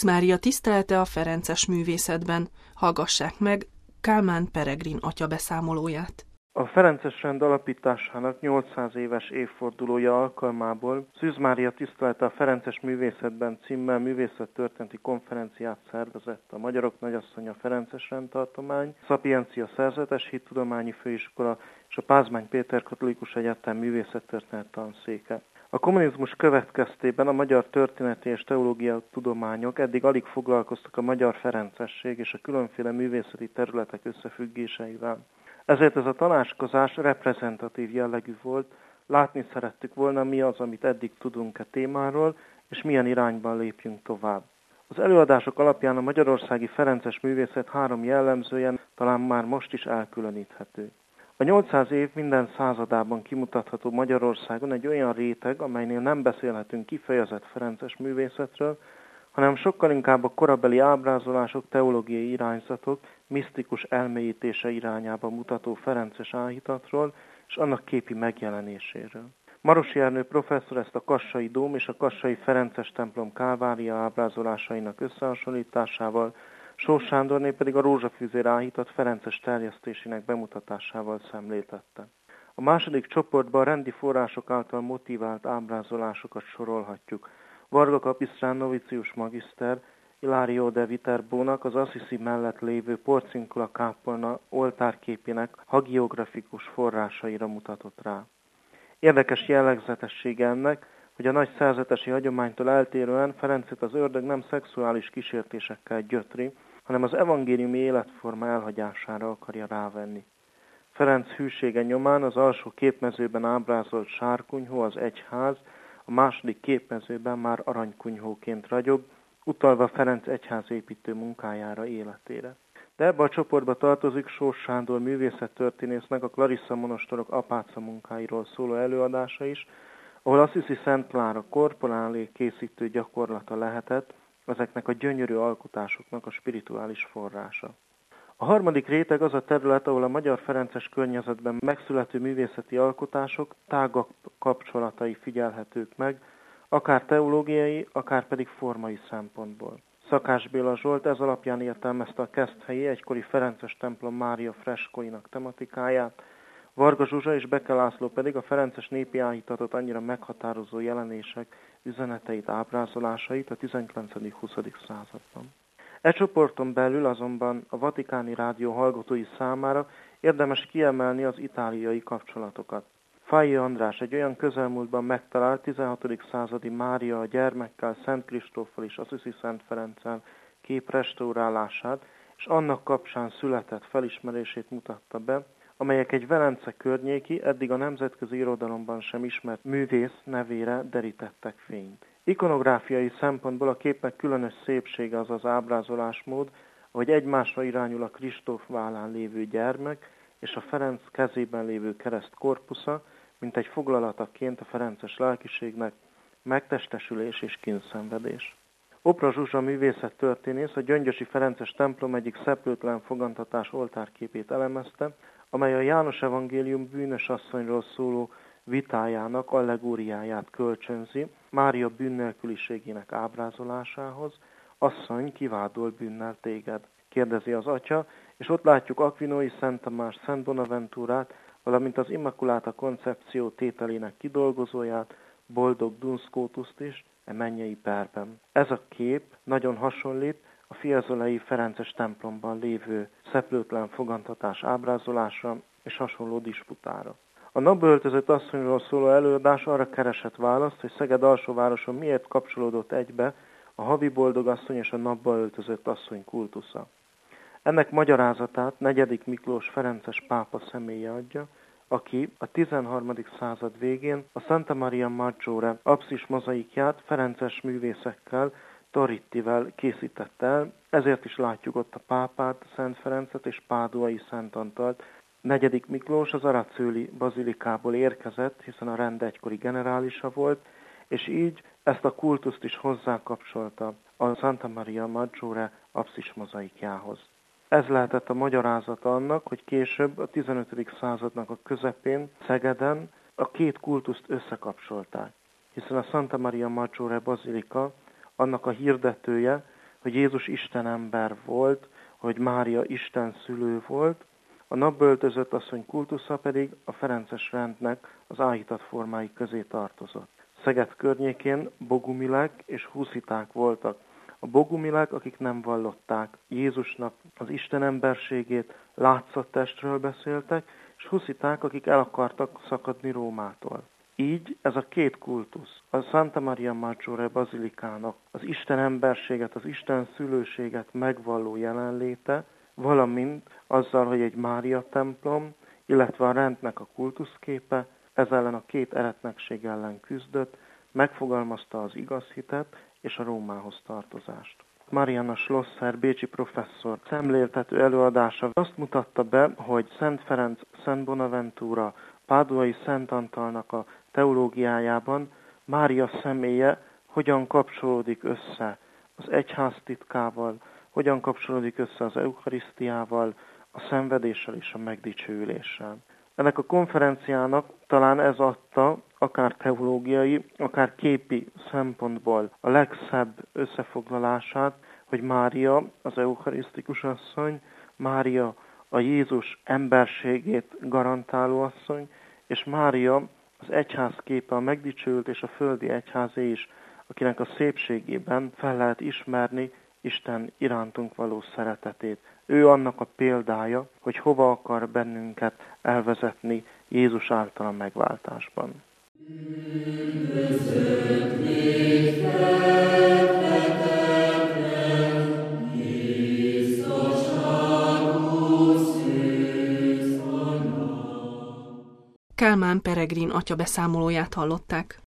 Szűz Mária tisztelete a ferences művészetben. Hallgassák meg Kálmán Peregrin atya beszámolóját. A ferences rend alapításának 800 éves évfordulója alkalmából Szűz Mária tisztelete a ferences művészetben címmel művészettörténeti konferenciát szervezett a Magyarok Nagyasszonya Ferences Rendtartomány, Szapiencia Szerzetes Hittudományi Főiskola és a Pázmány Péter Katolikus Egyetem művészettörténet tanszéke. A kommunizmus következtében a magyar történeti és teológia tudományok eddig alig foglalkoztak a magyar ferencesség és a különféle művészeti területek összefüggéseivel. Ezért ez a tanácskozás reprezentatív jellegű volt, látni szerettük volna, mi az, amit eddig tudunk a témáról, és milyen irányban lépjünk tovább. Az előadások alapján a magyarországi ferences művészet 3 jellemzője talán már most is elkülöníthető. A 800 év minden századában kimutatható Magyarországon egy olyan réteg, amelynél nem beszélhetünk kifejezett ferences művészetről, hanem sokkal inkább a korabeli ábrázolások, teológiai irányzatok, misztikus elmélyítése irányába mutató ferences áhítatról és annak képi megjelenéséről. Marosi Ernő professzor ezt a kassai dóm és a kassai ferences templom kálvária ábrázolásainak összehasonlításával, Sós Sándorné pedig a rózsafűzér áhítat ferences terjesztésének bemutatásával szemléltette. A második csoportban a rendi források által motivált ábrázolásokat sorolhatjuk. Varga Kapisztrán novicius magiszter Ilario de Viterbónak az Assisi mellett lévő porcinkula kápolna oltárképének hagiografikus forrásaira mutatott rá. Érdekes jellegzetessége ennek, hogy a nagy szerzetesi hagyománytól eltérően Ferencet az ördög nem szexuális kísértésekkel gyötri, hanem az evangéliumi életforma elhagyására akarja rávenni. Ferenc hűsége nyomán az alsó képmezőben ábrázolt sárkunyhó az egyház, a második képmezőben már aranykunyhóként ragyog, utalva Ferenc egyházépítő munkájára, életére. De ebbe a csoportba tartozik Sós Sándor művészettörténésznek a Clarissa monostorok apáca munkáiról szóló előadása is, ahol Assisi Szent Klára korporálé készítő gyakorlata lehetett ezeknek a gyönyörű alkotásoknak a spirituális forrása. A harmadik réteg az a terület, ahol a magyar ferences környezetben megszülető művészeti alkotások tágabb kapcsolatai figyelhetők meg, akár teológiai, akár pedig formai szempontból. Szakás Béla Zsolt ez alapján értelmezte a Keszthelyi egykori ferences templom Mária freskóinak tematikáját, Varga Zsuzsa és Beke László pedig a ferences népi áhítatot annyira meghatározó jelenések üzeneteit, ábrázolásait a 19.-20. században. E csoporton belül azonban a Vatikáni Rádió hallgatói számára érdemes kiemelni az itáliai kapcsolatokat. Fáji András egy olyan közelmúltban megtalált 16. századi Mária a gyermekkel, Szent Kristóffal és Assisi Szent Ferenccel kép restaurálását, és annak kapcsán született felismerését mutatta be, amelyek egy Velence környéki, eddig a nemzetközi irodalomban sem ismert művész nevére derítettek fényt. Ikonográfiai szempontból a képnek különös szépsége az az ábrázolásmód, ahogy egymásra irányul a Kristóf vállán lévő gyermek és a Ferenc kezében lévő kereszt korpusza, mint egy foglalataként a ferences lelkiségnek megtestesülés és kínszenvedés. Opra Zsuzsa művészettörténész a gyöngyösi ferences templom egyik szeplőtlen fogantatás oltárképét elemezte, amely a János evangélium bűnös asszonyról szóló vitájának allegóriáját kölcsönzi Mária bűnnélküliségének ábrázolásához. Asszony, kivádol bűnnel téged? Kérdezi az atya, és ott látjuk Akvinói Szent Tamás, Szent Bonaventúrát, valamint az Immaculata koncepció tételének kidolgozóját, boldog Duns Scotuszt is, mennyei perben. Ez a kép nagyon hasonlít a fiesole-i ferences templomban lévő szeplőtlen fogantatás ábrázolásra és hasonló disputára. A napba öltözött asszonyról szóló előadás arra keresett választ, hogy Szeged alsóvároson miért kapcsolódott egybe a havi boldogasszony és a napba öltözött asszony kultusza. Ennek magyarázatát 4. Miklós ferences pápa személye adja, aki a 13. század végén a Santa Maria Maggiore apszis mozaikját ferences művészekkel, Torittivel készítette el, ezért is látjuk ott a pápát, Szent Ferencet és Páduai Szent Antalt. 4. Miklós az aracőli bazilikából érkezett, hiszen a rend egykori generálisa volt, és így ezt a kultuszt is hozzákapcsolta a Santa Maria Maggiore apszis mozaikjához. Ez lehetett a magyarázata annak, hogy később a 15. századnak a közepén Szegeden a két kultuszt összekapcsolták, hiszen a Santa Maria Maggiore bazilika, annak a hirdetője hogy Jézus Isten ember volt, hogy Mária Isten szülő volt, a napba öltözött asszony kultusza pedig a ferences rendnek az áhítat formái közé tartozott. Szeged környékén bogumilek és husziták voltak. A bogumilek, akik nem vallották Jézusnak az Isten emberségét, látszattestről beszéltek, és husziták, akik el akartak szakadni Rómától. Így ez a két kultusz, a Santa Maria Maggiore bazilikának az Isten emberséget, az Isten szülőséget megvalló jelenléte, valamint azzal, hogy egy Mária templom, illetve a rendnek a kultuszképe, ez ellen a két eretnekség ellen küzdött, megfogalmazta az igaz hitet és a Rómához tartozást. Marianna Schlosser, bécsi professzor szemléltető előadása azt mutatta be, hogy Szent Ferenc, Szent Bonaventura, páduai Szent Antalnak a teológiájában Mária személye hogyan kapcsolódik össze az egyház titkával, hogyan kapcsolódik össze az eukarisztiával, a szenvedéssel és a megdicsőüléssel. Ennek a konferenciának talán ez adta, akár teológiai, akár képi szempontból a legszebb összefoglalását, hogy Mária az eukarisztikus asszony, Mária a Jézus emberségét garantáló asszony, és Mária az egyház képe, a megdicsőült és a földi egyházé is, akinek a szépségében fel lehet ismerni Isten irántunk való szeretetét. Ő annak a példája, hogy hova akar bennünket elvezetni Jézus által a megváltásban. Kálmán Peregrin atya beszámolóját hallották.